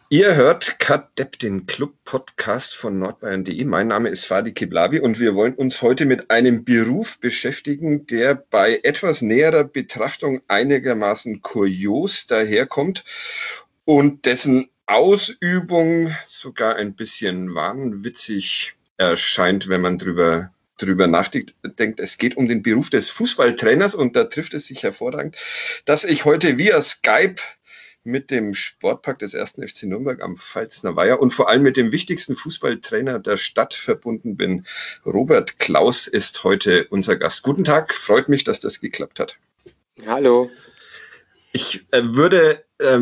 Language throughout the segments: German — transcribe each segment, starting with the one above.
Ihr hört Kadepp, den Club-Podcast von nordbayern.de. Mein Name ist Fadi Kiblavi und wir wollen uns heute mit einem Beruf beschäftigen, der bei etwas näherer Betrachtung einigermaßen kurios daherkommt und dessen Ausübung sogar ein bisschen wahnwitzig erscheint, wenn man drüber nachdenkt. Es geht um den Beruf des Fußballtrainers und da trifft es sich hervorragend, dass ich heute via Skype mit dem Sportpark des 1. FC Nürnberg am Pfalzner Weiher und vor allem mit dem wichtigsten Fußballtrainer der Stadt verbunden bin. Robert Klaus ist heute unser Gast. Guten Tag, freut mich, dass das geklappt hat. Hallo. Ich würde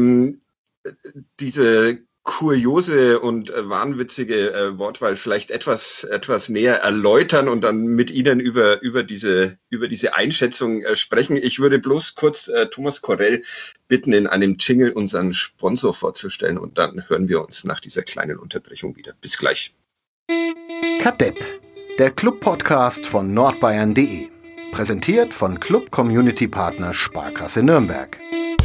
diese kuriose und wahnwitzige Wortwahl vielleicht etwas näher erläutern und dann mit Ihnen über diese Einschätzung sprechen. Ich würde bloß kurz Thomas Korell bitten, in einem Jingle unseren Sponsor vorzustellen und dann hören wir uns nach dieser kleinen Unterbrechung wieder. Bis gleich. Kadepp, der Club-Podcast von nordbayern.de. Präsentiert von Club-Community-Partner Sparkasse Nürnberg.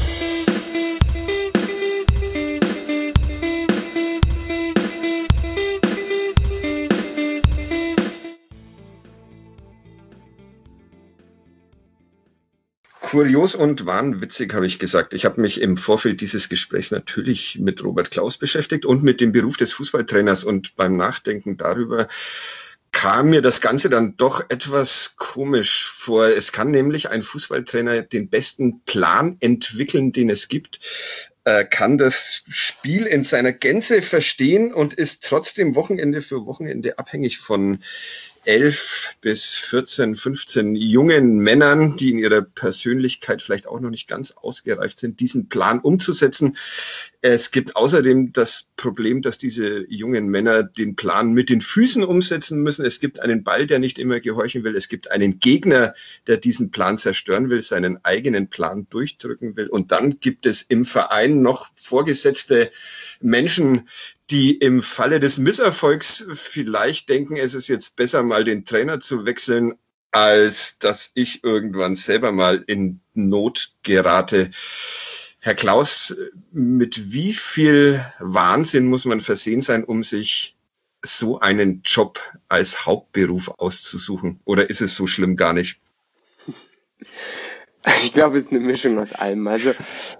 Kurios und wahnwitzig, habe ich gesagt. Ich habe mich im Vorfeld dieses Gesprächs natürlich mit Robert Klaus beschäftigt und mit dem Beruf des Fußballtrainers. Und beim Nachdenken darüber kam mir das Ganze dann doch etwas komisch vor. Es kann nämlich ein Fußballtrainer den besten Plan entwickeln, den es gibt, kann das Spiel in seiner Gänze verstehen und ist trotzdem Wochenende für Wochenende abhängig von 11 bis 14, 15 jungen Männern, die in ihrer Persönlichkeit vielleicht auch noch nicht ganz ausgereift sind, diesen Plan umzusetzen. Es gibt außerdem das Problem, dass diese jungen Männer den Plan mit den Füßen umsetzen müssen. Es gibt einen Ball, der nicht immer gehorchen will. Es gibt einen Gegner, der diesen Plan zerstören will, seinen eigenen Plan durchdrücken will. Und dann gibt es im Verein noch vorgesetzte Menschen, die im Falle des Misserfolgs vielleicht denken, es ist jetzt besser, mal den Trainer zu wechseln, als dass ich irgendwann selber mal in Not gerate. Herr Klaus, mit wie viel Wahnsinn muss man versehen sein, um sich so einen Job als Hauptberuf auszusuchen? Oder ist es so schlimm gar nicht? Ich glaube, es ist eine Mischung aus allem. Also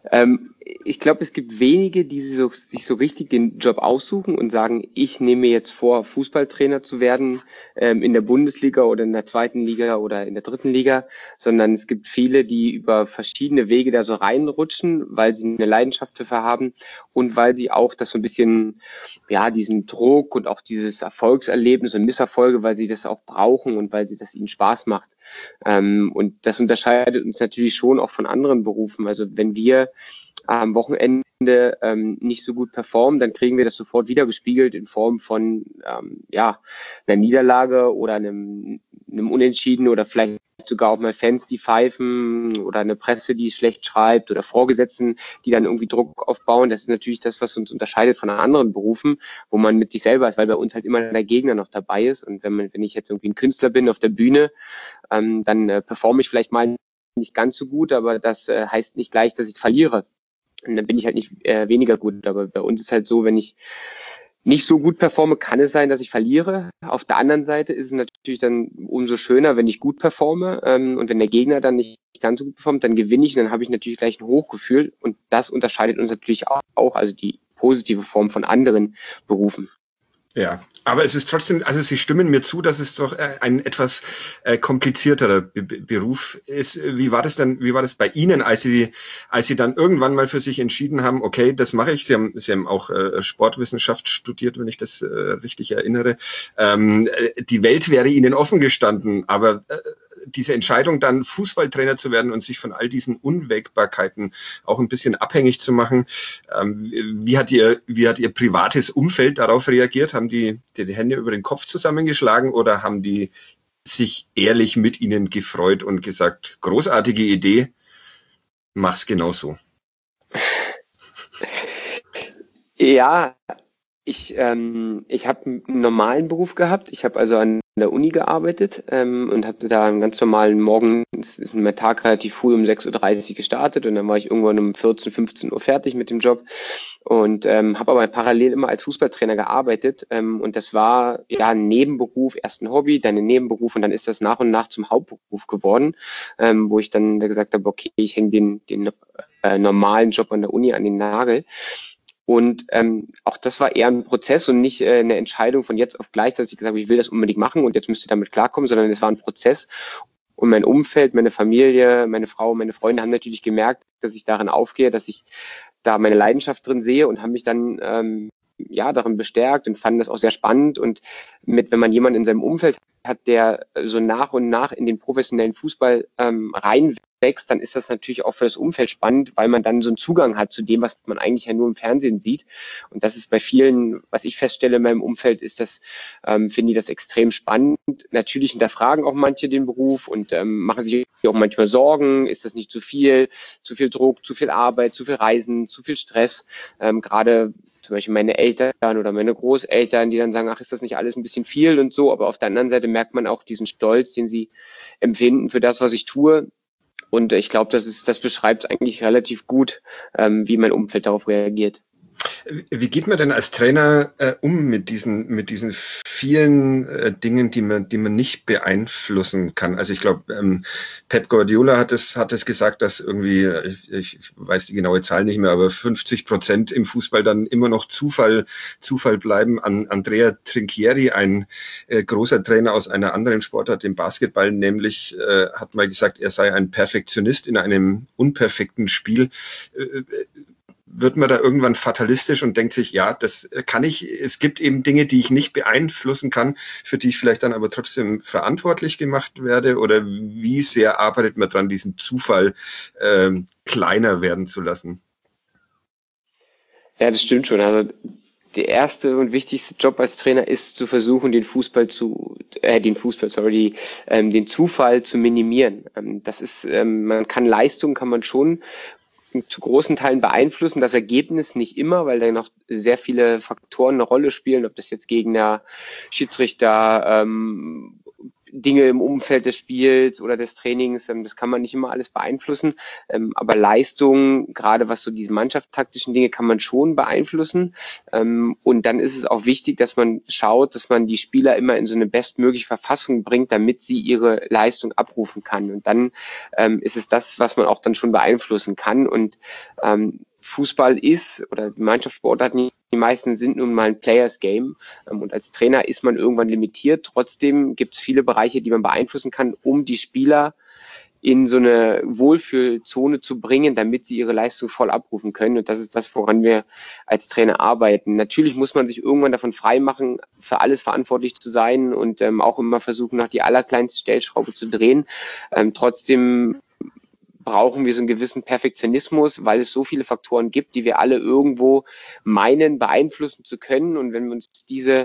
ich glaube, es gibt wenige, die sich so richtig den Job aussuchen und sagen, ich nehme mir jetzt vor, Fußballtrainer zu werden in der Bundesliga oder in der zweiten Liga oder in der dritten Liga, sondern es gibt viele, die über verschiedene Wege da so reinrutschen, weil sie eine Leidenschaft dafür haben und weil sie auch das so ein bisschen, ja, diesen Druck und auch dieses Erfolgserlebnis und Misserfolge, weil sie das auch brauchen und weil das ihnen Spaß macht. Und das unterscheidet uns natürlich schon auch von anderen Berufen. Also wenn wir am Wochenende nicht so gut performen, dann kriegen wir das sofort wiedergespiegelt in Form von einer Niederlage oder einem Unentschieden oder vielleicht sogar auch mal Fans, die pfeifen oder eine Presse, die schlecht schreibt oder Vorgesetzten, die dann irgendwie Druck aufbauen. Das ist natürlich das, was uns unterscheidet von anderen Berufen, wo man mit sich selber ist, weil bei uns halt immer der Gegner noch dabei ist. Und wenn ich jetzt irgendwie ein Künstler bin auf der Bühne, dann performe ich vielleicht mal nicht ganz so gut, aber das heißt nicht gleich, dass ich verliere. Und dann bin ich halt nicht weniger gut. Aber bei uns ist halt so, wenn ich nicht so gut performe, kann es sein, dass ich verliere. Auf der anderen Seite ist es natürlich dann umso schöner, wenn ich gut performe. Und wenn der Gegner dann nicht ganz so gut performt, dann gewinne ich und dann habe ich natürlich gleich ein Hochgefühl. Und das unterscheidet uns natürlich auch, also die positive Form von anderen Berufen. Ja, aber es ist trotzdem, also Sie stimmen mir zu, dass es doch ein etwas komplizierterer Beruf ist. Wie war das bei Ihnen, als Sie dann irgendwann mal für sich entschieden haben, okay, das mache ich. Sie haben auch Sportwissenschaft studiert, wenn ich das richtig erinnere. Die Welt wäre Ihnen offen gestanden, aber diese Entscheidung, dann Fußballtrainer zu werden und sich von all diesen Unwägbarkeiten auch ein bisschen abhängig zu machen, wie hat Ihr privates Umfeld darauf reagiert? Haben die Hände über den Kopf zusammengeschlagen oder haben die sich ehrlich mit Ihnen gefreut und gesagt, großartige Idee, mach's genauso? Ja, ich habe einen normalen Beruf gehabt. Ich habe also an der Uni gearbeitet und hatte da einen ganz normalen Morgen, ist mein Tag relativ früh um 6:30 Uhr gestartet und dann war ich irgendwann um 14, 15 Uhr fertig mit dem Job und habe aber parallel immer als Fußballtrainer gearbeitet und das war ja ein Nebenberuf, erst ein Hobby, dann ein Nebenberuf und dann ist das nach und nach zum Hauptberuf geworden, wo ich dann gesagt habe, okay, ich hänge den normalen Job an der Uni an den Nagel. Und auch das war eher ein Prozess und nicht eine Entscheidung von jetzt auf gleich, dass ich gesagt habe, ich will das unbedingt machen und jetzt müsst ihr damit klarkommen, sondern es war ein Prozess. Und mein Umfeld, meine Familie, meine Frau, meine Freunde haben natürlich gemerkt, dass ich darin aufgehe, dass ich da meine Leidenschaft drin sehe und haben mich dann darin bestärkt und fanden das auch sehr spannend. Und wenn man jemanden in seinem Umfeld hat, der so nach und nach in den professionellen Fußball reinwächst, dann ist das natürlich auch für das Umfeld spannend, weil man dann so einen Zugang hat zu dem, was man eigentlich ja nur im Fernsehen sieht. Und das ist bei vielen, was ich feststelle in meinem Umfeld, ist das, finden die das extrem spannend. Natürlich hinterfragen auch manche den Beruf und machen sich auch manchmal Sorgen. Ist das nicht zu viel Druck, zu viel Arbeit, zu viel Reisen, zu viel Stress? Gerade zum Beispiel meine Eltern oder meine Großeltern, die dann sagen, ach, ist das nicht alles ein bisschen viel und so. Aber auf der anderen Seite merkt man auch diesen Stolz, den sie empfinden für das, was ich tue. Und ich glaube, das beschreibt eigentlich relativ gut, wie mein Umfeld darauf reagiert. Wie geht man denn als Trainer um mit diesen vielen Dingen, die man nicht beeinflussen kann? Also ich glaube, Pep Guardiola hat es gesagt, dass irgendwie, ich weiß die genaue Zahl nicht mehr, aber 50% im Fußball dann immer noch Zufall bleiben. Andrea Trinchieri, ein großer Trainer aus einer anderen Sportart, dem Basketball, nämlich hat mal gesagt, er sei ein Perfektionist in einem unperfekten Spiel. Wird man da irgendwann fatalistisch und denkt sich, ja, das kann ich, es gibt eben Dinge, die ich nicht beeinflussen kann, für die ich vielleicht dann aber trotzdem verantwortlich gemacht werde? Oder wie sehr arbeitet man dran, diesen Zufall kleiner werden zu lassen? Ja, das stimmt schon. Also der erste und wichtigste Job als Trainer ist zu versuchen, den Zufall zu minimieren. Das ist, Leistung kann man schon zu großen Teilen beeinflussen, das Ergebnis nicht immer, weil da noch sehr viele Faktoren eine Rolle spielen, ob das jetzt Gegner, Schiedsrichter, Dinge im Umfeld des Spiels oder des Trainings, das kann man nicht immer alles beeinflussen, aber Leistung, gerade was so diese mannschaftstaktischen Dinge, kann man schon beeinflussen und dann ist es auch wichtig, dass man schaut, dass man die Spieler immer in so eine bestmögliche Verfassung bringt, damit sie ihre Leistung abrufen kann und dann ist es das, was man auch dann schon beeinflussen kann und Fußball ist oder Mannschaftssportarten, die meisten sind nun mal ein Players Game und als Trainer ist man irgendwann limitiert. Trotzdem gibt es viele Bereiche, die man beeinflussen kann, um die Spieler in so eine Wohlfühlzone zu bringen, damit sie ihre Leistung voll abrufen können. Und das ist das, woran wir als Trainer arbeiten. Natürlich muss man sich irgendwann davon freimachen, für alles verantwortlich zu sein und auch immer versuchen, nach die allerkleinste Stellschraube zu drehen. Trotzdem brauchen wir so einen gewissen Perfektionismus, weil es so viele Faktoren gibt, die wir alle irgendwo meinen, beeinflussen zu können. Und wenn uns diese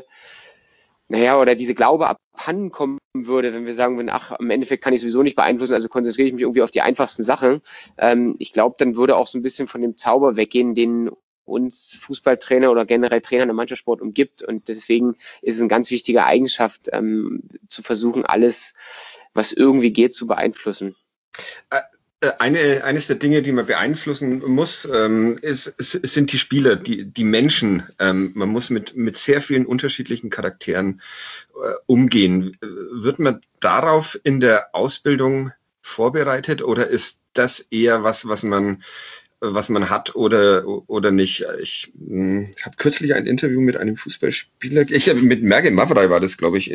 Glaube abhanden kommen würde, wenn wir sagen würden, ach, im Endeffekt kann ich sowieso nicht beeinflussen, also konzentriere ich mich irgendwie auf die einfachsten Sachen. Ich glaube, dann würde auch so ein bisschen von dem Zauber weggehen, den uns Fußballtrainer oder generell Trainer in der Mannschaftssport umgibt. Und deswegen ist es eine ganz wichtige Eigenschaft, zu versuchen, alles, was irgendwie geht, zu beeinflussen. Eines der Dinge, die man beeinflussen muss, sind die Spieler, die Menschen. Man muss mit sehr vielen unterschiedlichen Charakteren umgehen. Wird man darauf in der Ausbildung vorbereitet oder ist das eher was man hat oder nicht? Ich habe kürzlich ein Interview mit einem Fußballspieler, mit Merge Mavrei war das, glaube ich,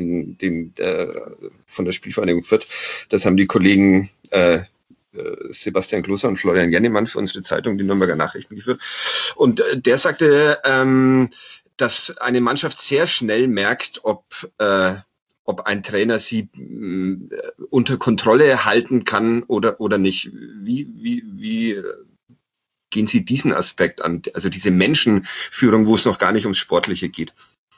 von der Spielvereinigung Fürth. Das haben die Kollegen Sebastian Klose und Florian Jennemann für unsere Zeitung, die Nürnberger Nachrichten, geführt. Und der sagte, dass eine Mannschaft sehr schnell merkt, ob ein Trainer sie unter Kontrolle halten kann oder nicht. Wie gehen Sie diesen Aspekt an, also diese Menschenführung, wo es noch gar nicht ums Sportliche geht?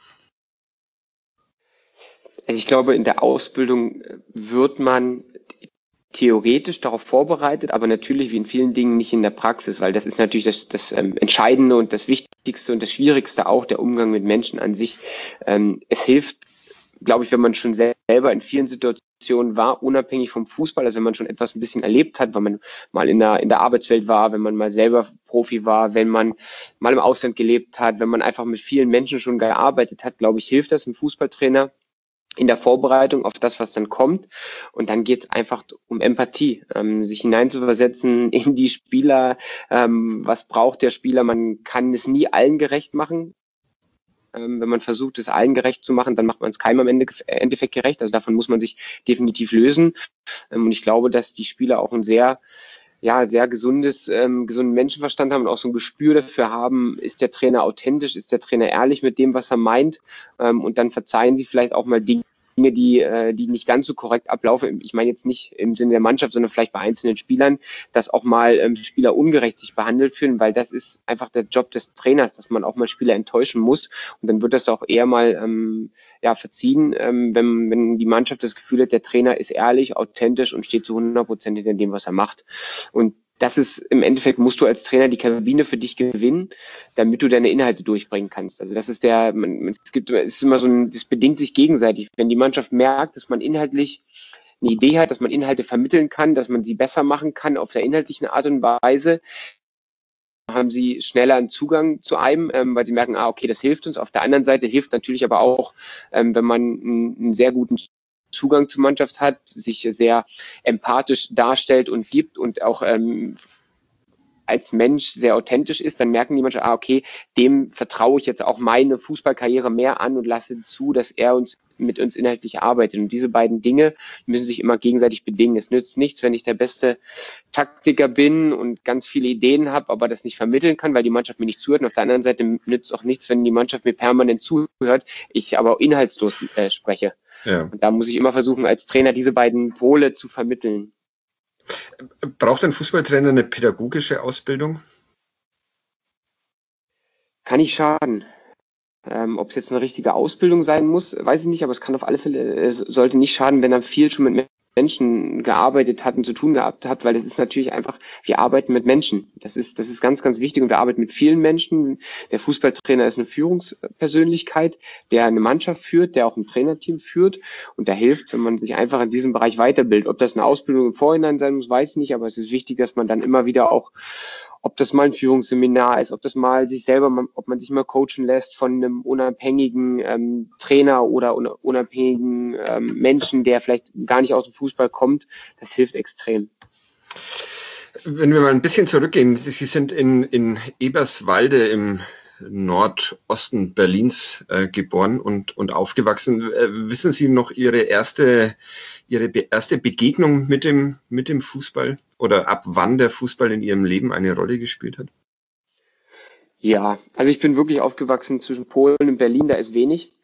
Also ich glaube, in der Ausbildung wird man theoretisch darauf vorbereitet, aber natürlich wie in vielen Dingen nicht in der Praxis, weil das ist natürlich das Entscheidende und das Wichtigste und das Schwierigste auch, der Umgang mit Menschen an sich. Es hilft glaube ich, wenn man schon selber in vielen Situationen war, unabhängig vom Fußball, also wenn man schon etwas ein bisschen erlebt hat, wenn man mal in der Arbeitswelt war, wenn man mal selber Profi war, wenn man mal im Ausland gelebt hat, wenn man einfach mit vielen Menschen schon gearbeitet hat, glaube ich, hilft das einem Fußballtrainer in der Vorbereitung auf das, was dann kommt. Und dann geht es einfach um Empathie, sich hineinzuversetzen in die Spieler. Was braucht der Spieler? Man kann es nie allen gerecht machen. Wenn man versucht, es allen gerecht zu machen, dann macht man es keinem am Endeffekt gerecht. Also davon muss man sich definitiv lösen. Und ich glaube, dass die Spieler auch ein sehr gesunden Menschenverstand haben und auch so ein Gespür dafür haben, ist der Trainer authentisch, ist der Trainer ehrlich mit dem, was er meint, und dann verzeihen sie vielleicht auch mal Dinge, die nicht ganz so korrekt ablaufen. Ich meine jetzt nicht im Sinne der Mannschaft, sondern vielleicht bei einzelnen Spielern, dass auch mal Spieler ungerecht sich behandelt fühlen, weil das ist einfach der Job des Trainers, dass man auch mal Spieler enttäuschen muss, und dann wird das auch eher mal verziehen, wenn die Mannschaft das Gefühl hat, der Trainer ist ehrlich, authentisch und steht zu 100% hinter dem, was er macht. Und das ist im Endeffekt, musst du als Trainer die Kabine für dich gewinnen, damit du deine Inhalte durchbringen kannst. Also das ist es ist immer das bedingt sich gegenseitig. Wenn die Mannschaft merkt, dass man inhaltlich eine Idee hat, dass man Inhalte vermitteln kann, dass man sie besser machen kann auf der inhaltlichen Art und Weise, haben sie schneller einen Zugang zu einem, weil sie merken, okay, das hilft uns. Auf der anderen Seite hilft natürlich aber auch, wenn man einen sehr guten Zugang zur Mannschaft hat, sich sehr empathisch darstellt und gibt und auch als Mensch sehr authentisch ist, dann merken die Menschen, okay, dem vertraue ich jetzt auch meine Fußballkarriere mehr an und lasse zu, dass er mit uns inhaltlich arbeitet. Und diese beiden Dinge müssen sich immer gegenseitig bedingen. Es nützt nichts, wenn ich der beste Taktiker bin und ganz viele Ideen habe, aber das nicht vermitteln kann, weil die Mannschaft mir nicht zuhört. Und auf der anderen Seite nützt es auch nichts, wenn die Mannschaft mir permanent zuhört, ich aber inhaltslos spreche. Ja. Und da muss ich immer versuchen, als Trainer diese beiden Pole zu vermitteln. Braucht ein Fußballtrainer eine pädagogische Ausbildung? Kann nicht schaden. Ob es jetzt eine richtige Ausbildung sein muss, weiß ich nicht, aber es kann auf alle Fälle, es sollte nicht schaden, wenn er viel schon mit Menschen gearbeitet hat und zu tun gehabt hat, weil das ist natürlich einfach, wir arbeiten mit Menschen. Das ist ganz, ganz wichtig, und wir arbeiten mit vielen Menschen. Der Fußballtrainer ist eine Führungspersönlichkeit, der eine Mannschaft führt, der auch ein Trainerteam führt, und da hilft, wenn man sich einfach in diesem Bereich weiterbildet. Ob das eine Ausbildung im Vorhinein sein muss, weiß ich nicht, aber es ist wichtig, dass man dann immer wieder auch, ob das mal ein Führungsseminar ist, ob man sich mal coachen lässt von einem unabhängigen Trainer oder unabhängigen Menschen, der vielleicht gar nicht aus dem Fußball kommt, das hilft extrem. Wenn wir mal ein bisschen zurückgehen, Sie sind in Eberswalde im Nordosten Berlins geboren und aufgewachsen. Wissen Sie noch Ihre erste Begegnung mit dem Fußball, oder ab wann der Fußball in Ihrem Leben eine Rolle gespielt hat? Ja, also ich bin wirklich aufgewachsen zwischen Polen und Berlin, da ist wenig,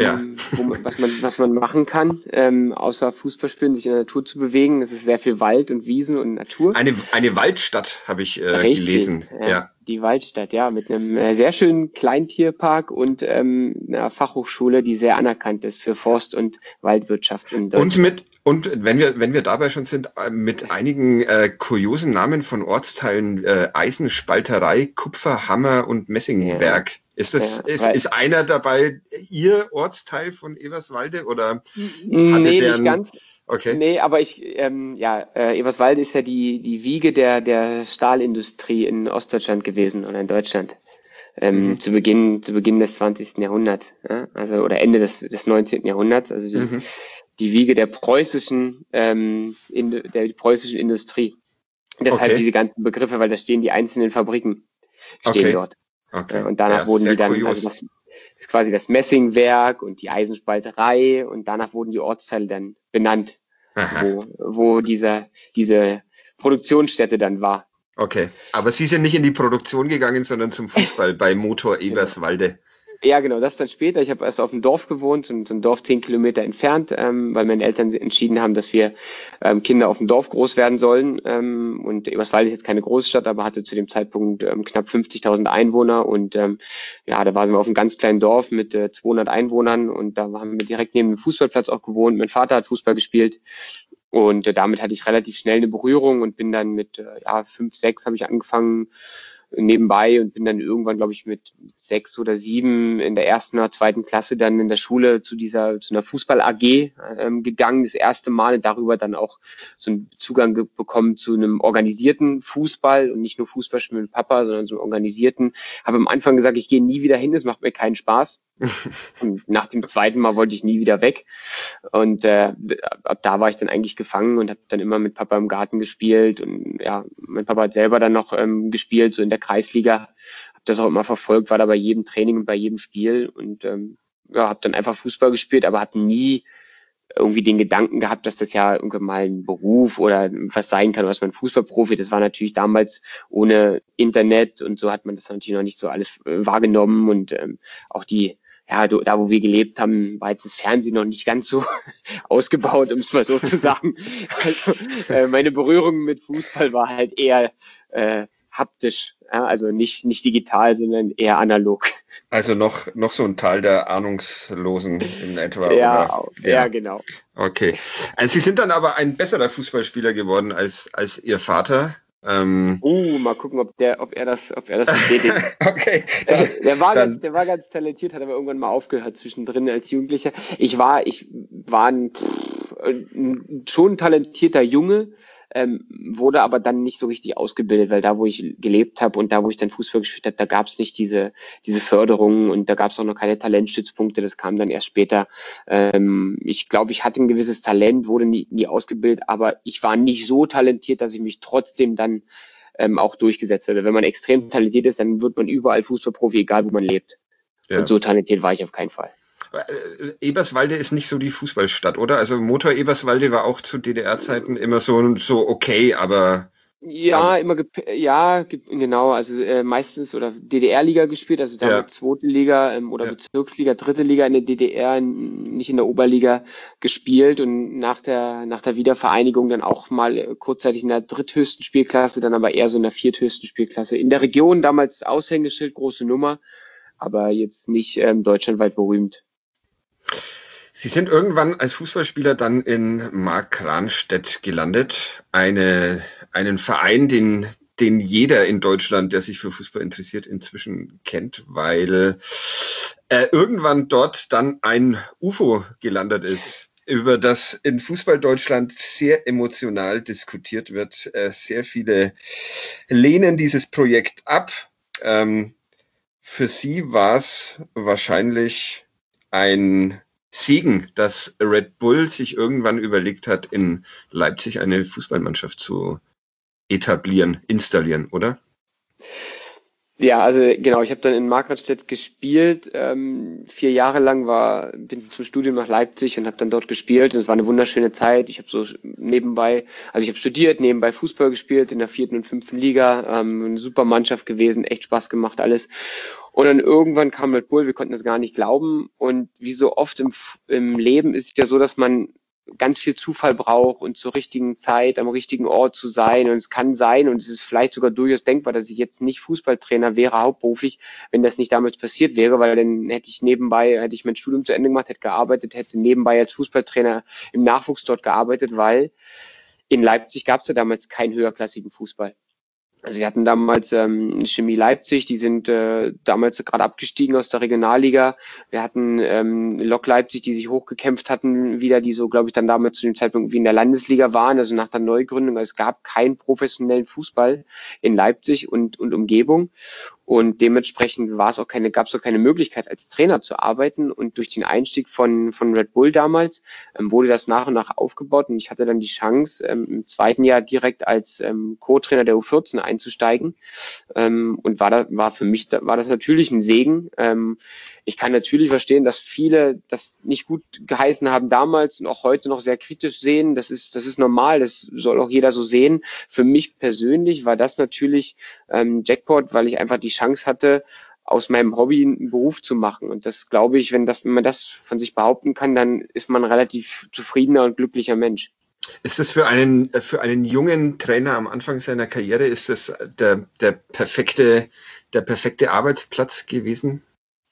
was man machen kann, außer Fußball spielen, sich in der Natur zu bewegen. Es ist sehr viel Wald und Wiesen und Natur. Eine Waldstadt, habe ich gelesen. Ja. Die Waldstadt, ja, mit einem sehr schönen Kleintierpark und einer Fachhochschule, die sehr anerkannt ist für Forst- und Waldwirtschaft in Deutschland. Und wenn wir dabei schon sind, mit einigen kuriosen Namen von Ortsteilen, Eisenspalterei, Kupferhammer und Messingwerk. Ja. Ist einer dabei Ihr Ortsteil von Eberswalde, oder? Nicht ganz. Okay. Nee, aber Eberswalde ist ja die Wiege der Stahlindustrie in Ostdeutschland gewesen oder in Deutschland. Zu Beginn des 20. Jahrhunderts, ja? Also, oder Ende des 19. Jahrhunderts, also die Wiege der preußischen Industrie. Deshalb diese ganzen Begriffe, weil da stehen die einzelnen Fabriken dort. Okay. Und danach wurden die dann, also das ist quasi das Messingwerk und die Eisenspalterei, und danach wurden die Ortsteile dann benannt, wo diese Produktionsstätte dann war. Okay, aber Sie sind nicht in die Produktion gegangen, sondern zum Fußball bei Motor Eberswalde. Ja, genau, das dann später. Ich habe erst auf dem Dorf gewohnt, so ein Dorf 10 Kilometer entfernt, weil meine Eltern entschieden haben, dass wir Kinder auf dem Dorf groß werden sollen. Und Eberswalde ist jetzt keine Großstadt, aber hatte zu dem Zeitpunkt knapp 50.000 Einwohner. Und da waren wir auf einem ganz kleinen Dorf mit 200 Einwohnern, und da haben wir direkt neben dem Fußballplatz auch gewohnt. Mein Vater hat Fußball gespielt. Und damit hatte ich relativ schnell eine Berührung und bin dann mit 5, 6 habe ich angefangen, nebenbei und bin dann irgendwann, glaube ich, mit 6 oder 7 in der 1. oder 2. Klasse dann in der Schule zu einer Fußball-AG gegangen, das erste Mal, und darüber dann auch so einen Zugang bekommen zu einem organisierten Fußball und nicht nur Fußballspielen mit Papa, sondern so einen organisierten. Habe am Anfang gesagt, ich gehe nie wieder hin, das macht mir keinen Spaß. Und nach dem 2. Mal wollte ich nie wieder weg. Und ab da war ich dann eigentlich gefangen und habe dann immer mit Papa im Garten gespielt. Und ja, mein Papa hat selber dann noch gespielt, so in der Kreisliga. Habe das auch immer verfolgt, war da bei jedem Training und bei jedem Spiel. Und habe dann einfach Fußball gespielt, aber habe nie irgendwie den Gedanken gehabt, dass das ja irgendwann mal ein Beruf oder was sein kann, was man Fußballprofi. Das war natürlich damals ohne Internet und so hat man das natürlich noch nicht so alles wahrgenommen und auch da wo wir gelebt haben, war jetzt das Fernsehen noch nicht ganz so ausgebaut, um es mal so zu sagen. Also meine Berührung mit Fußball war halt eher haptisch, ja? Also nicht digital, sondern eher analog. Also noch so ein Teil der Ahnungslosen in etwa. Ja, oder? Ja, genau. Okay. Also Sie sind dann aber ein besserer Fußballspieler geworden als Ihr Vater. Mal gucken, ob er das bestätigt. Okay. Der war ganz talentiert, hat aber irgendwann mal aufgehört zwischendrin als Jugendlicher. Ich war schon ein talentierter Junge, wurde aber dann nicht so richtig ausgebildet, weil da, wo ich gelebt habe und da, wo ich dann Fußball gespielt habe, da gab es nicht diese Förderung und da gab es auch noch keine Talentstützpunkte, das kam dann erst später. Ich glaube, ich hatte ein gewisses Talent, wurde nie ausgebildet, aber ich war nicht so talentiert, dass ich mich trotzdem dann auch durchgesetzt hätte. Wenn man extrem talentiert ist, dann wird man überall Fußballprofi, egal wo man lebt. Ja. Und so talentiert war ich auf keinen Fall. Eberswalde ist nicht so die Fußballstadt, oder? Also Motor Eberswalde war auch zu DDR-Zeiten immer so okay, aber... Ja, genau, also meistens oder DDR-Liga gespielt, also damals zweite Liga oder Bezirksliga, dritte Liga in der DDR, nicht in der Oberliga gespielt und nach der Wiedervereinigung dann auch mal kurzzeitig in der dritthöchsten Spielklasse, dann aber eher so in der vierthöchsten Spielklasse. In der Region damals Aushängeschild, große Nummer, aber jetzt nicht deutschlandweit berühmt. Sie sind irgendwann als Fußballspieler dann in Markranstädt gelandet, einen Verein, den jeder in Deutschland, der sich für Fußball interessiert, inzwischen kennt, weil irgendwann dort dann ein UFO gelandet ist, über das in Fußball-Deutschland sehr emotional diskutiert wird. Sehr viele lehnen dieses Projekt ab. Für Sie war es wahrscheinlich ein Segen, dass Red Bull sich irgendwann überlegt hat, in Leipzig eine Fußballmannschaft zu installieren, oder? Ja, also genau, ich habe dann in Markranstädt gespielt, 4 Jahre lang bin zum Studium nach Leipzig und habe dann dort gespielt. Es war eine wunderschöne Zeit. Ich habe so ich habe studiert, nebenbei Fußball gespielt in der 4. und 5. Liga, eine super Mannschaft gewesen, echt Spaß gemacht alles. Und dann irgendwann kam Red Bull, wir konnten das gar nicht glauben. Und wie so oft im Leben ist es ja so, dass man ganz viel Zufall braucht und zur richtigen Zeit am richtigen Ort zu sein. Und es kann sein, und es ist vielleicht sogar durchaus denkbar, dass ich jetzt nicht Fußballtrainer wäre, hauptberuflich, wenn das nicht damals passiert wäre, weil dann hätte ich mein Studium zu Ende gemacht, hätte nebenbei als Fußballtrainer im Nachwuchs dort gearbeitet, weil in Leipzig gab es ja damals keinen höherklassigen Fußball. Also wir hatten damals Chemie Leipzig, die sind damals gerade abgestiegen aus der Regionalliga. Wir hatten Lok Leipzig, die sich hochgekämpft hatten, wieder, die so, glaube ich, dann damals zu dem Zeitpunkt wie in der Landesliga waren, also nach der Neugründung. Also es gab keinen professionellen Fußball in Leipzig und Umgebung. Und dementsprechend gab es auch keine Möglichkeit, als Trainer zu arbeiten. Und durch den Einstieg von Red Bull damals wurde das nach und nach aufgebaut. Und ich hatte dann die Chance, im 2. Jahr direkt als Co-Trainer der U14 einzusteigen. Und für mich war das natürlich ein Segen. Ich kann natürlich verstehen, dass viele das nicht gut geheißen haben damals und auch heute noch sehr kritisch sehen. Das ist normal, das soll auch jeder so sehen. Für mich persönlich war das natürlich Jackpot, weil ich einfach die Chance hatte, aus meinem Hobby einen Beruf zu machen. Und das glaube ich, wenn man das von sich behaupten kann, dann ist man ein relativ zufriedener und glücklicher Mensch. Ist das für einen jungen Trainer am Anfang seiner Karriere, ist das der perfekte Arbeitsplatz gewesen?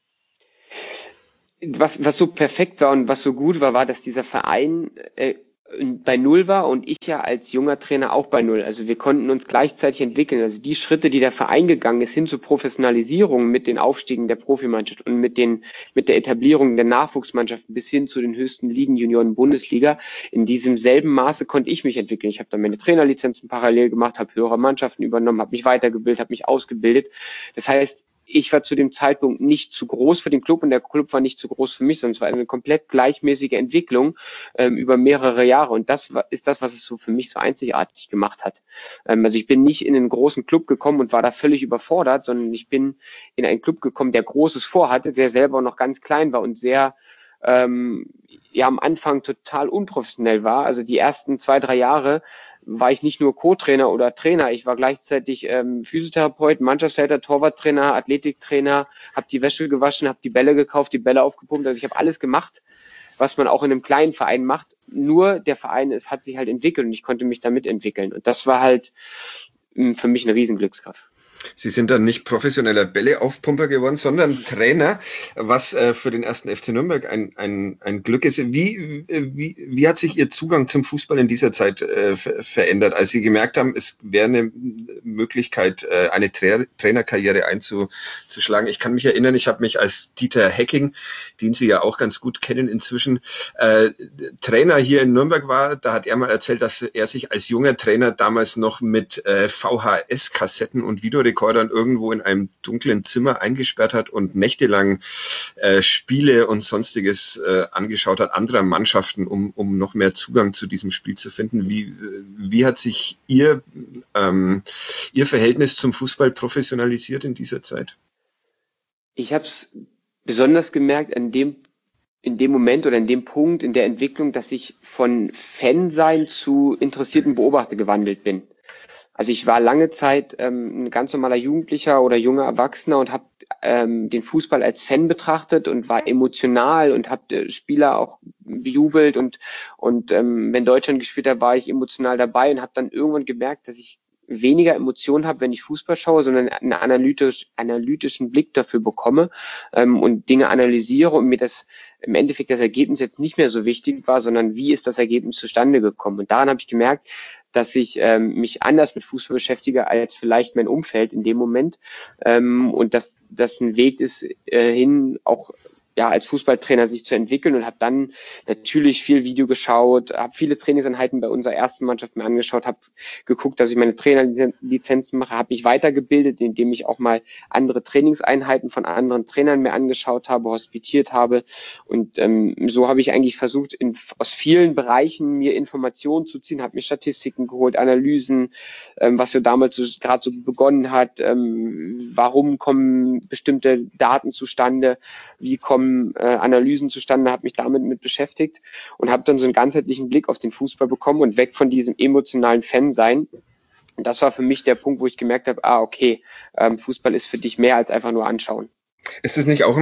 Was so perfekt war und was so gut war, dass dieser Verein bei Null war und ich ja als junger Trainer auch bei Null. Also wir konnten uns gleichzeitig entwickeln. Also die Schritte, die der Verein gegangen ist hin zur Professionalisierung mit den Aufstiegen der Profimannschaft und mit der Etablierung der Nachwuchsmannschaften bis hin zu den höchsten Ligen, Junioren, Bundesliga, in diesem selben Maße konnte ich mich entwickeln. Ich habe dann meine Trainerlizenzen parallel gemacht, habe höhere Mannschaften übernommen, habe mich weitergebildet, habe mich ausgebildet. Das heißt, ich war zu dem Zeitpunkt nicht zu groß für den Club und der Club war nicht zu groß für mich, sondern es war eine komplett gleichmäßige Entwicklung über mehrere Jahre. Und das ist das, was es so für mich so einzigartig gemacht hat. Also ich bin nicht in einen großen Club gekommen und war da völlig überfordert, sondern ich bin in einen Club gekommen, der Großes vorhatte, der selber noch ganz klein war und sehr am Anfang total unprofessionell war. Also die ersten 2-3 Jahre war ich nicht nur Co-Trainer oder Trainer, ich war gleichzeitig Physiotherapeut, Mannschaftsleiter, Torwarttrainer, Athletiktrainer, habe die Wäsche gewaschen, habe die Bälle gekauft, die Bälle aufgepumpt. Also ich habe alles gemacht, was man auch in einem kleinen Verein macht. Nur der Verein hat sich halt entwickelt und ich konnte mich damit entwickeln. Und das war halt für mich eine Riesenglückskraft. Sie sind dann nicht professioneller Bälleaufpumper geworden, sondern Trainer, was für den 1. FC Nürnberg ein Glück ist. Wie hat sich Ihr Zugang zum Fußball in dieser Zeit verändert, als Sie gemerkt haben, es wäre eine Möglichkeit, eine Trainerkarriere einzuschlagen? Ich kann mich erinnern, ich habe mich als Dieter Hecking, den Sie ja auch ganz gut kennen inzwischen, Trainer hier in Nürnberg war. Da hat er mal erzählt, dass er sich als junger Trainer damals noch mit VHS-Kassetten und Videorekordern irgendwo in einem dunklen Zimmer eingesperrt hat und nächtelang Spiele und Sonstiges angeschaut hat, anderer Mannschaften, um noch mehr Zugang zu diesem Spiel zu finden. Wie hat sich Ihr Verhältnis zum Fußball professionalisiert in dieser Zeit? Ich habe es besonders gemerkt in dem Moment oder in dem Punkt in der Entwicklung, dass ich von Fansein zu interessierten Beobachter gewandelt bin. Also ich war lange Zeit ein ganz normaler Jugendlicher oder junger Erwachsener und habe den Fußball als Fan betrachtet und war emotional und habe Spieler auch bejubelt und wenn Deutschland gespielt hat, war ich emotional dabei und habe dann irgendwann gemerkt, dass ich weniger Emotionen habe, wenn ich Fußball schaue, sondern einen analytischen Blick dafür bekomme und Dinge analysiere und mir das im Endeffekt das Ergebnis jetzt nicht mehr so wichtig war, sondern wie ist das Ergebnis zustande gekommen. Und daran habe ich gemerkt, dass ich mich anders mit Fußball beschäftige als vielleicht mein Umfeld in dem Moment und dass das ein Weg ist, hin auch als Fußballtrainer sich zu entwickeln und habe dann natürlich viel Video geschaut, habe viele Trainingseinheiten bei unserer ersten Mannschaft mir angeschaut, habe geguckt, dass ich meine Trainerlizenzen mache, habe mich weitergebildet, indem ich auch mal andere Trainingseinheiten von anderen Trainern mir angeschaut habe, hospitiert habe und so habe ich eigentlich versucht, aus vielen Bereichen mir Informationen zu ziehen, habe mir Statistiken geholt, Analysen, was wir damals gerade so begonnen hat, warum kommen bestimmte Daten zustande, wie kommen Analysen zustande, habe mich damit mit beschäftigt und habe dann so einen ganzheitlichen Blick auf den Fußball bekommen und weg von diesem emotionalen Fan-Sein. Und das war für mich der Punkt, wo ich gemerkt habe, okay, Fußball ist für dich mehr als einfach nur anschauen. Ist es nicht auch,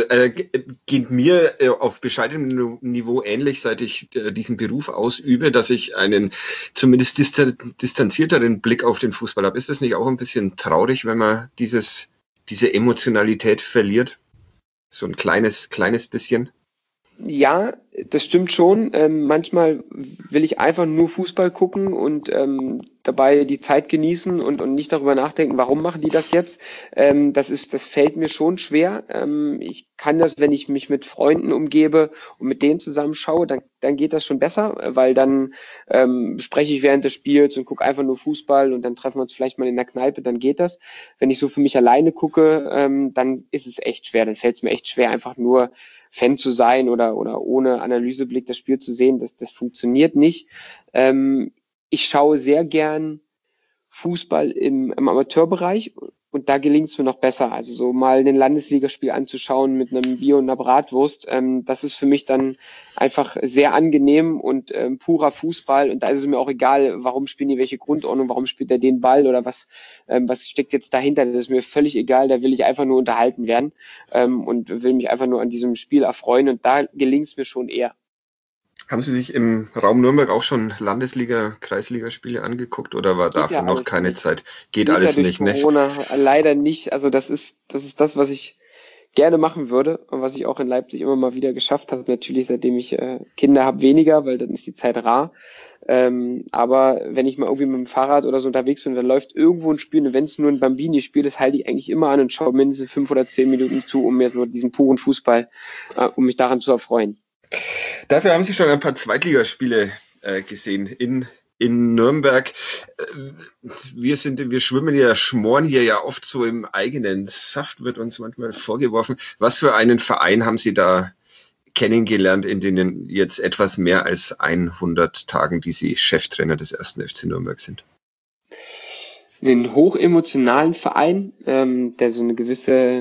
geht mir auf bescheidenem Niveau ähnlich, seit ich diesen Beruf ausübe, dass ich einen zumindest distanzierteren Blick auf den Fußball habe? Ist es nicht auch ein bisschen traurig, wenn man diese Emotionalität verliert? So ein kleines bisschen? Ja, das stimmt schon. Manchmal will ich einfach nur Fußball gucken und dabei die Zeit genießen und nicht darüber nachdenken, warum machen die das jetzt. Das fällt mir schon schwer. Ich kann das, wenn ich mich mit Freunden umgebe und mit denen zusammenschaue, dann geht das schon besser, weil dann spreche ich während des Spiels und gucke einfach nur Fußball und dann treffen wir uns vielleicht mal in der Kneipe, dann geht das. Wenn ich so für mich alleine gucke, dann ist es echt schwer. Dann fällt es mir echt schwer, einfach nur Fan zu sein oder ohne Analyseblick das Spiel zu sehen, das funktioniert nicht. Ich schaue sehr gern Fußball im Amateurbereich und da gelingt es mir noch besser. Also so mal ein Landesligaspiel anzuschauen mit einem Bier und einer Bratwurst, das ist für mich dann einfach sehr angenehm und purer Fußball. Und da ist es mir auch egal, warum spielen die welche Grundordnung, warum spielt er den Ball oder was steckt jetzt dahinter. Das ist mir völlig egal, da will ich einfach nur unterhalten werden und will mich einfach nur an diesem Spiel erfreuen. Und da gelingt es mir schon eher. Haben Sie sich im Raum Nürnberg auch schon Landesliga-, Kreisligaspiele angeguckt oder war dafür noch keine Zeit? Geht alles nicht, ne? Corona leider nicht. Also das ist das, was ich gerne machen würde und was ich auch in Leipzig immer mal wieder geschafft habe. Natürlich, seitdem ich Kinder habe, weniger, weil dann ist die Zeit rar. Aber wenn ich mal irgendwie mit dem Fahrrad oder so unterwegs bin, dann läuft irgendwo ein Spiel und wenn es nur ein Bambini-Spiel ist, halte ich eigentlich immer an und schaue mindestens 5 oder 10 Minuten zu, um mir so diesen puren Fußball, um mich daran zu erfreuen. Dafür haben Sie schon ein paar Zweitligaspiele gesehen in Nürnberg. Wir schmoren hier ja oft so im eigenen Saft, wird uns manchmal vorgeworfen. Was für einen Verein haben Sie da kennengelernt in den jetzt etwas mehr als 100 Tagen, die Sie Cheftrainer des 1. FC Nürnberg sind? Den hochemotionalen Verein, der so eine gewisse,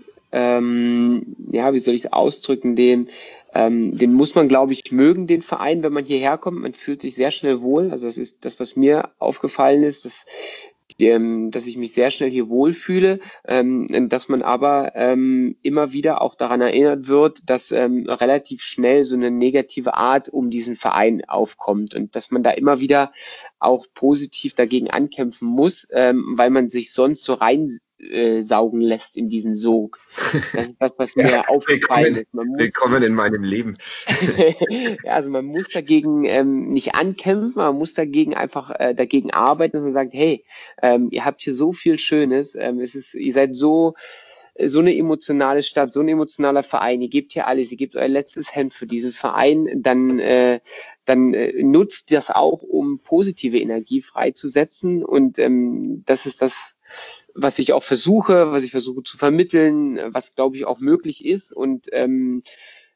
wie soll ich es ausdrücken, den muss man, glaube ich, mögen, den Verein, wenn man hierher kommt. Man fühlt sich sehr schnell wohl. Also das ist das, was mir aufgefallen ist, dass ich mich sehr schnell hier wohlfühle, dass man aber immer wieder auch daran erinnert wird, dass relativ schnell so eine negative Art um diesen Verein aufkommt und dass man da immer wieder auch positiv dagegen ankämpfen muss, weil man sich sonst so reinsaugen lässt in diesen Sog. Das ist das, was mir aufgefallen ist. Willkommen in meinem Leben. Ja, also man muss dagegen nicht ankämpfen, man muss dagegen einfach dagegen arbeiten, dass man sagt, hey, ihr habt hier so viel Schönes, ihr seid so eine emotionale Stadt, so ein emotionaler Verein, ihr gebt hier alles, ihr gebt euer letztes Hemd für diesen Verein, dann nutzt das auch, um positive Energie freizusetzen und das ist das, was ich versuche zu vermitteln, was glaube ich auch möglich ist und in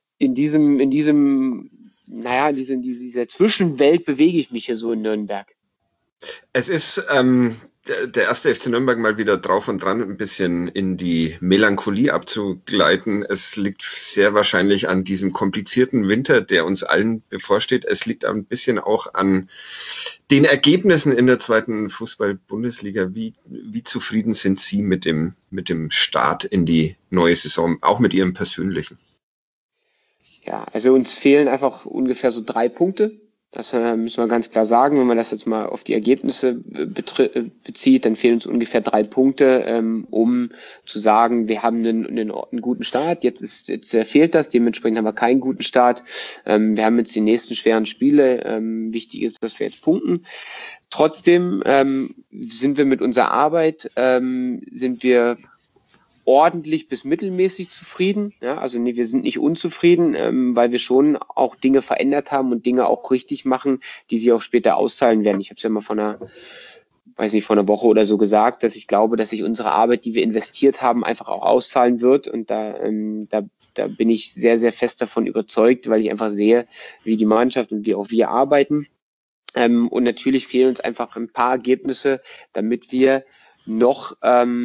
dieser Zwischenwelt bewege ich mich hier so in Nürnberg. Es ist der 1. FC Nürnberg mal wieder drauf und dran, ein bisschen in die Melancholie abzugleiten. Es liegt sehr wahrscheinlich an diesem komplizierten Winter, der uns allen bevorsteht. Es liegt ein bisschen auch an den Ergebnissen in der 2. Fußball-Bundesliga. Wie zufrieden sind Sie mit dem Start in die neue Saison, auch mit Ihrem persönlichen? Ja, also uns fehlen einfach ungefähr so 3 Punkte. Das müssen wir ganz klar sagen. Wenn man das jetzt mal auf die Ergebnisse bezieht, dann fehlen uns ungefähr 3 Punkte, um zu sagen, wir haben einen guten Start. Jetzt fehlt das. Dementsprechend haben wir keinen guten Start. Wir haben jetzt die nächsten schweren Spiele. Wichtig ist, dass wir jetzt punkten. Trotzdem sind wir mit unserer Arbeit, sind wir ordentlich bis mittelmäßig zufrieden. Ja, also nee, wir sind nicht unzufrieden, weil wir schon auch Dinge verändert haben und Dinge auch richtig machen, die sich auch später auszahlen werden. Ich habe es ja mal vor einer Woche oder so gesagt, dass ich glaube, dass sich unsere Arbeit, die wir investiert haben, einfach auch auszahlen wird. Und da bin ich sehr, sehr fest davon überzeugt, weil ich einfach sehe, wie die Mannschaft und wie auch wir arbeiten. Und natürlich fehlen uns einfach ein paar Ergebnisse, damit wir noch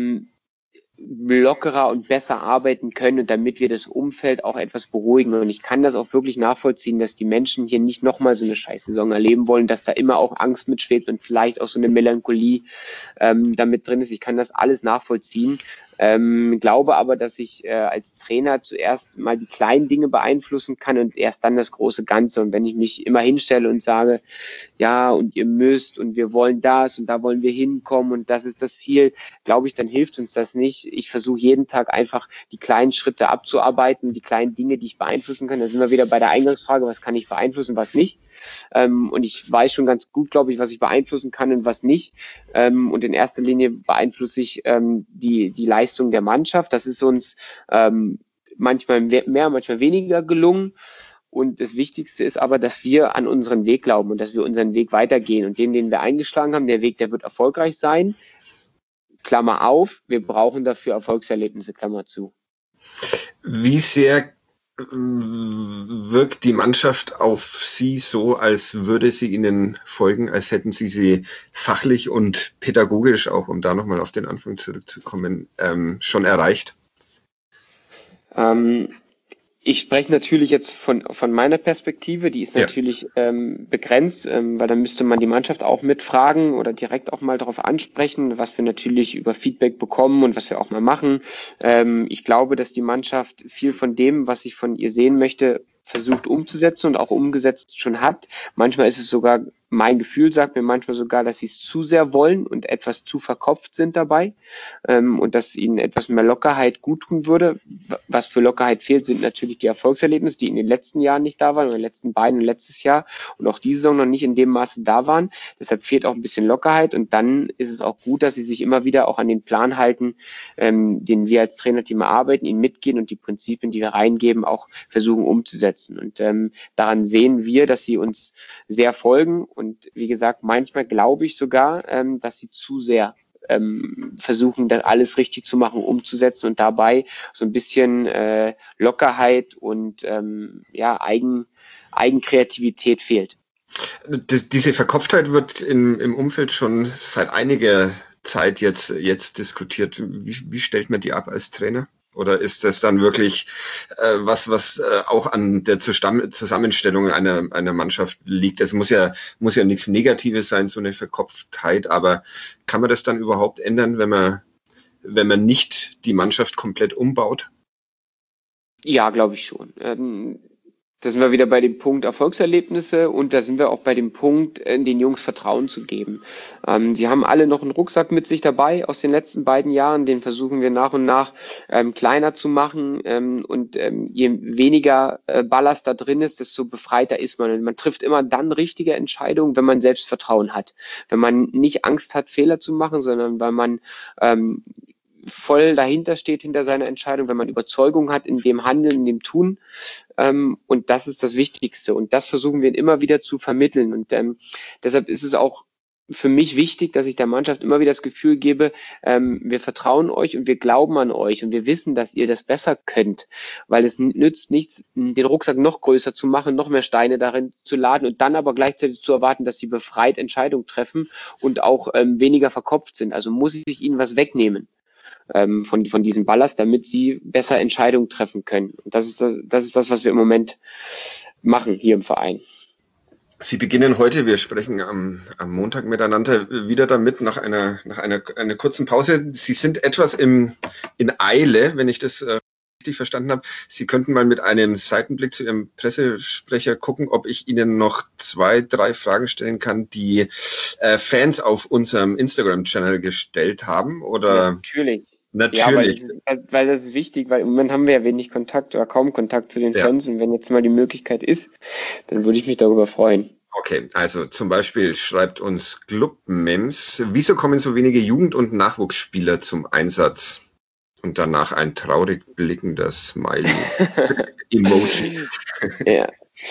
lockerer und besser arbeiten können und damit wir das Umfeld auch etwas beruhigen. Und ich kann das auch wirklich nachvollziehen, dass die Menschen hier nicht nochmal so eine Scheißsaison erleben wollen, dass da immer auch Angst mitschwebt und vielleicht auch so eine Melancholie damit drin ist. Ich kann das alles nachvollziehen. Glaube aber, dass ich als Trainer zuerst mal die kleinen Dinge beeinflussen kann und erst dann das große Ganze. Und wenn ich mich immer hinstelle und sage, ja, und ihr müsst und wir wollen das und da wollen wir hinkommen und das ist das Ziel, glaube ich, dann hilft uns das nicht. Ich versuche jeden Tag einfach die kleinen Schritte abzuarbeiten, die kleinen Dinge, die ich beeinflussen kann. Da sind wir wieder bei der Eingangsfrage, was kann ich beeinflussen, was nicht. Und ich weiß schon ganz gut, glaube ich, was ich beeinflussen kann und was nicht. Und in erster Linie beeinflusse ich die Leistung der Mannschaft. Das ist uns manchmal mehr, manchmal weniger gelungen. Und das Wichtigste ist aber, dass wir an unseren Weg glauben und dass wir unseren Weg weitergehen. Und den wir eingeschlagen haben, der Weg, der wird erfolgreich sein. Klammer auf, wir brauchen dafür Erfolgserlebnisse, Klammer zu. Wie sehr wirkt die Mannschaft auf Sie so, als würde sie Ihnen folgen, als hätten Sie sie fachlich und pädagogisch, auch um da nochmal auf den Anfang zurückzukommen, schon erreicht? Ich spreche natürlich jetzt von meiner Perspektive, die ist natürlich begrenzt, weil dann müsste man die Mannschaft auch mitfragen oder direkt auch mal darauf ansprechen, was wir natürlich über Feedback bekommen und was wir auch mal machen. Ich glaube, dass die Mannschaft viel von dem, was ich von ihr sehen möchte, versucht umzusetzen und auch umgesetzt schon hat. Manchmal ist es sogar mein Gefühl sagt mir manchmal sogar, dass sie es zu sehr wollen und etwas zu verkopft sind dabei, und dass ihnen etwas mehr Lockerheit gut tun würde. Was für Lockerheit fehlt, sind natürlich die Erfolgserlebnisse, die in den letzten Jahren nicht da waren, oder in den letzten beiden und letztes Jahr und auch diese Saison noch nicht in dem Maße da waren. Deshalb fehlt auch ein bisschen Lockerheit, und dann ist es auch gut, dass sie sich immer wieder auch an den Plan halten, den wir als Trainerteam erarbeiten, ihn mitgehen und die Prinzipien, die wir reingeben, auch versuchen umzusetzen. Und daran sehen wir, dass sie uns sehr folgen, und wie gesagt, manchmal glaube ich sogar, dass sie zu sehr versuchen, das alles richtig zu machen, umzusetzen, und dabei so ein bisschen Lockerheit und Eigenkreativität fehlt. Diese Verkopftheit wird im Umfeld schon seit einiger Zeit jetzt diskutiert. Wie stellt man die ab als Trainer? Oder ist das dann wirklich was auch an der Zusammenstellung einer Mannschaft liegt? Es muss ja nichts Negatives sein, so eine Verkopftheit, aber kann man das dann überhaupt ändern, wenn man nicht die Mannschaft komplett umbaut? Ja, glaube ich schon. Da sind wir wieder bei dem Punkt Erfolgserlebnisse, und da sind wir auch bei dem Punkt, den Jungs Vertrauen zu geben. Sie haben alle noch einen Rucksack mit sich dabei aus den letzten beiden Jahren, den versuchen wir nach und nach kleiner zu machen, und je weniger Ballast da drin ist, desto befreiter ist man. Und man trifft immer dann richtige Entscheidungen, wenn man Selbstvertrauen hat. Wenn man nicht Angst hat, Fehler zu machen, sondern weil man voll dahinter steht, hinter seiner Entscheidung, wenn man Überzeugung hat in dem Handeln, in dem Tun. Und das ist das Wichtigste. Und das versuchen wir immer wieder zu vermitteln. Und deshalb ist es auch für mich wichtig, dass ich der Mannschaft immer wieder das Gefühl gebe, wir vertrauen euch und wir glauben an euch und wir wissen, dass ihr das besser könnt, weil es nützt nichts, den Rucksack noch größer zu machen, noch mehr Steine darin zu laden und dann aber gleichzeitig zu erwarten, dass sie befreit Entscheidungen treffen und auch weniger verkopft sind. Also muss ich ihnen was wegnehmen von diesem Ballast, damit sie besser Entscheidungen treffen können. Und das ist das, was wir im Moment machen hier im Verein. Sie beginnen heute, wir sprechen am Montag miteinander, wieder damit nach einer kurzen Pause. Sie sind etwas in Eile, wenn ich das richtig verstanden habe. Sie könnten mal mit einem Seitenblick zu Ihrem Pressesprecher gucken, ob ich Ihnen noch 2, 3 Fragen stellen kann, die Fans auf unserem Instagram-Channel gestellt haben. Oder? Ja, natürlich. Natürlich. Ja, weil das ist wichtig, weil im Moment haben wir ja wenig Kontakt oder kaum Kontakt zu den Fans, und wenn jetzt mal die Möglichkeit ist, dann würde ich mich darüber freuen. Okay, also zum Beispiel schreibt uns Clubmems, wieso kommen so wenige Jugend- und Nachwuchsspieler zum Einsatz? Und danach ein traurig blickender Smiley. Emoji. Ja,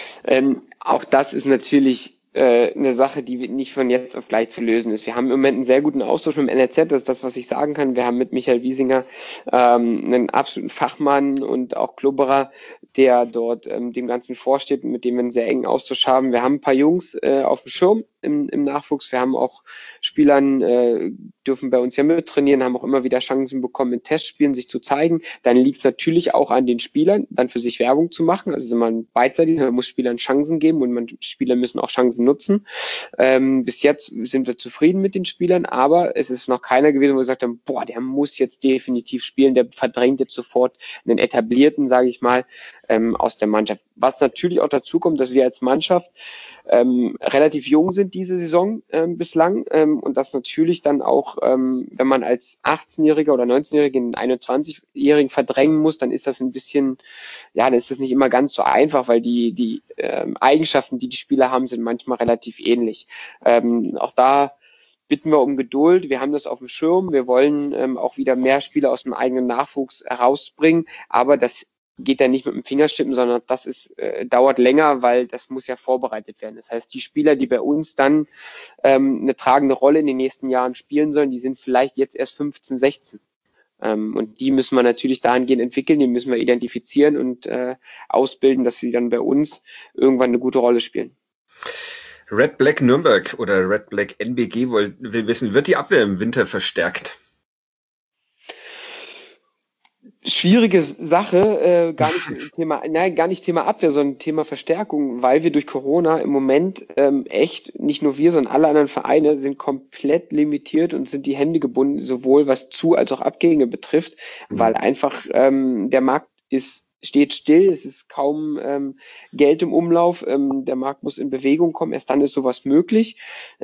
auch das ist natürlich eine Sache, die nicht von jetzt auf gleich zu lösen ist. Wir haben im Moment einen sehr guten Austausch mit dem NLZ, das ist das, was ich sagen kann. Wir haben mit Michael Wiesinger einen absoluten Fachmann und auch Klubberer, der dort dem Ganzen vorsteht, mit dem wir einen sehr engen Austausch haben. Wir haben ein paar Jungs auf dem Schirm im Nachwuchs. Wir haben auch Spielern, dürfen bei uns ja mittrainieren, haben auch immer wieder Chancen bekommen, in Testspielen sich zu zeigen. Dann liegt es natürlich auch an den Spielern, dann für sich Werbung zu machen. Also man beidseitig, man muss Spielern Chancen geben und Spieler müssen auch Chancen nutzen. Bis jetzt sind wir zufrieden mit den Spielern, aber es ist noch keiner gewesen, wo wir gesagt haben, boah, der muss jetzt definitiv spielen, der verdrängt jetzt sofort einen etablierten, sage ich mal, aus der Mannschaft. Was natürlich auch dazu kommt, dass wir als Mannschaft relativ jung sind diese Saison bislang und das natürlich dann auch, wenn man als 18-Jähriger oder 19-Jährigen einen 21-Jährigen verdrängen muss, dann ist das ein bisschen, ja, dann ist das nicht immer ganz so einfach, weil die Eigenschaften, die Spieler haben, sind manchmal relativ ähnlich. Auch da bitten wir um Geduld. Wir haben das auf dem Schirm. Wir wollen auch wieder mehr Spieler aus dem eigenen Nachwuchs herausbringen, aber das geht dann nicht mit dem Fingerschnippen, sondern das dauert länger, weil das muss ja vorbereitet werden. Das heißt, die Spieler, die bei uns dann eine tragende Rolle in den nächsten Jahren spielen sollen, die sind vielleicht jetzt erst 15, 16. Und die müssen wir natürlich dahingehend entwickeln, die müssen wir identifizieren und ausbilden, dass sie dann bei uns irgendwann eine gute Rolle spielen. Red Black Nürnberg oder Red Black NBG will wissen, wird die Abwehr im Winter verstärkt? Schwierige Sache, gar nicht Thema Abwehr, sondern Thema Verstärkung, weil wir durch Corona im Moment echt, nicht nur wir, sondern alle anderen Vereine sind komplett limitiert und sind die Hände gebunden, sowohl was Zu- als auch Abgänge betrifft, weil einfach der Markt ist steht still, es ist kaum Geld im Umlauf, der Markt muss in Bewegung kommen, erst dann ist sowas möglich.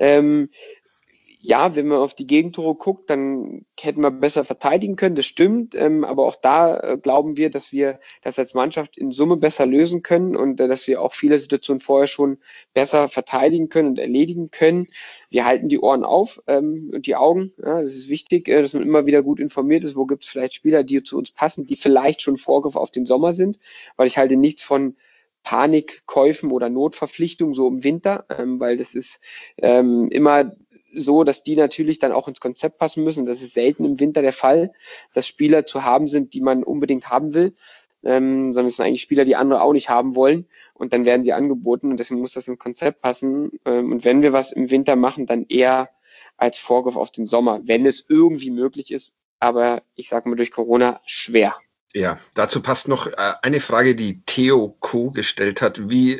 Ja, wenn man auf die Gegentore guckt, dann hätten wir besser verteidigen können, das stimmt, aber auch da glauben wir, dass wir das als Mannschaft in Summe besser lösen können und dass wir auch viele Situationen vorher schon besser verteidigen können und erledigen können. Wir halten die Ohren auf und die Augen, ja, das ist wichtig, dass man immer wieder gut informiert ist, wo gibt es vielleicht Spieler, die zu uns passen, die vielleicht schon Vorgriff auf den Sommer sind, weil ich halte nichts von Panikkäufen oder Notverpflichtungen so im Winter, weil das ist immer so, dass die natürlich dann auch ins Konzept passen müssen. Das ist selten im Winter der Fall, dass Spieler zu haben sind, die man unbedingt haben will, sondern es sind eigentlich Spieler, die andere auch nicht haben wollen und dann werden sie angeboten und deswegen muss das ins Konzept passen. Und wenn wir was im Winter machen, dann eher als Vorgriff auf den Sommer, wenn es irgendwie möglich ist. Aber ich sage mal, durch Corona schwer. Ja, dazu passt noch eine Frage, die Theo Co. gestellt hat, der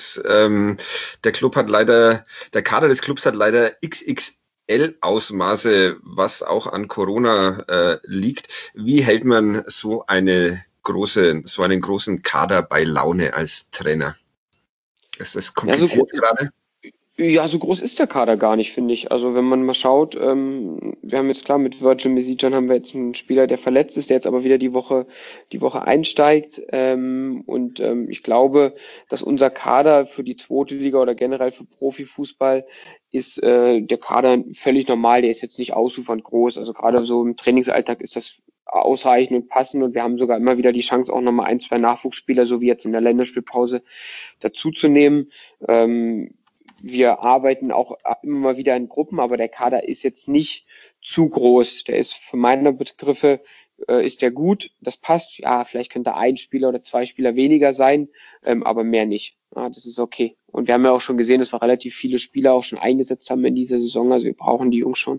Kader des Clubs hat leider XXL-Ausmaße, was auch an Corona liegt. Wie hält man so einen großen Kader bei Laune als Trainer? Ist das kompliziert gerade? Ja, so groß ist der Kader gar nicht, finde ich. Also wenn man mal schaut, wir haben jetzt klar mit Virgil Mesijan haben wir jetzt einen Spieler, der verletzt ist, der jetzt aber wieder die Woche einsteigt. Ich glaube, dass unser Kader für die zweite Liga oder generell für Profifußball ist der Kader völlig normal. Der ist jetzt nicht ausufernd groß. Also gerade so im Trainingsalltag ist das ausreichend und passend und wir haben sogar immer wieder die Chance, auch nochmal 1, 2 Nachwuchsspieler, so wie jetzt in der Länderspielpause, dazuzunehmen. Wir arbeiten auch immer mal wieder in Gruppen, aber der Kader ist jetzt nicht zu groß. Der ist für meine Begriffe, ist der gut, das passt. Ja, vielleicht könnte ein Spieler oder 2 Spieler weniger sein, aber mehr nicht. Ja, das ist okay. Und wir haben ja auch schon gesehen, dass wir relativ viele Spieler auch schon eingesetzt haben in dieser Saison. Also wir brauchen die Jungs schon.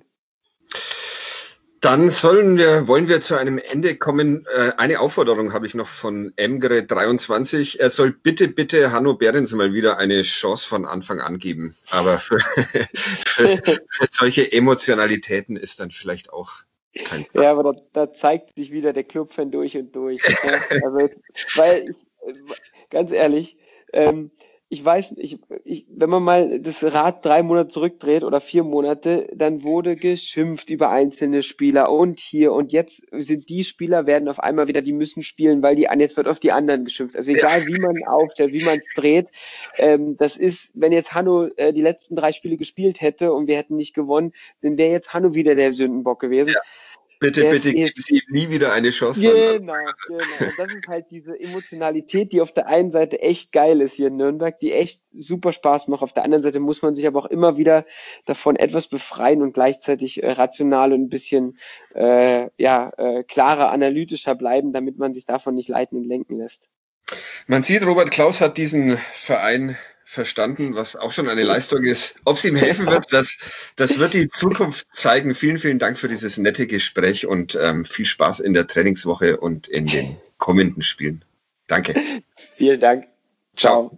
Dann wollen wir zu einem Ende kommen. Eine Aufforderung habe ich noch von Emgre23. Er soll bitte Hanno Behrens mal wieder eine Chance von Anfang an geben. Aber für solche Emotionalitäten ist dann vielleicht auch kein Platz. Ja, aber da zeigt sich wieder der Clubfan durch und durch. Also, weil ganz ehrlich, ich weiß nicht, wenn man mal das Rad 3 Monate zurückdreht oder 4 Monate, dann wurde geschimpft über einzelne Spieler und hier und jetzt sind die Spieler, werden auf einmal wieder, die müssen spielen, weil jetzt wird auf die anderen geschimpft. Also egal wie man aufstellt, wie man es dreht, das ist, wenn jetzt Hanno die letzten 3 Spiele gespielt hätte und wir hätten nicht gewonnen, dann wäre jetzt Hanno wieder der Sündenbock gewesen. Ja. Bitte geben Sie ihm nie wieder eine Chance. Genau. Und das ist halt diese Emotionalität, die auf der einen Seite echt geil ist hier in Nürnberg, die echt super Spaß macht. Auf der anderen Seite muss man sich aber auch immer wieder davon etwas befreien und gleichzeitig rational und ein bisschen klarer, analytischer bleiben, damit man sich davon nicht leiten und lenken lässt. Man sieht, Robert Klaus hat diesen Verein verstanden, was auch schon eine Leistung ist. Ob es ihm helfen wird, das wird die Zukunft zeigen. Vielen, vielen Dank für dieses nette Gespräch und viel Spaß in der Trainingswoche und in den kommenden Spielen. Danke. Vielen Dank. Ciao.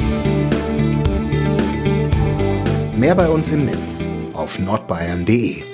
Mehr bei uns im Netz auf nordbayern.de